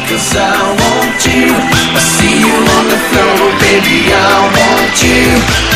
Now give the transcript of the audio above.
'cause I want you. I see you on the floor, baby, I want you.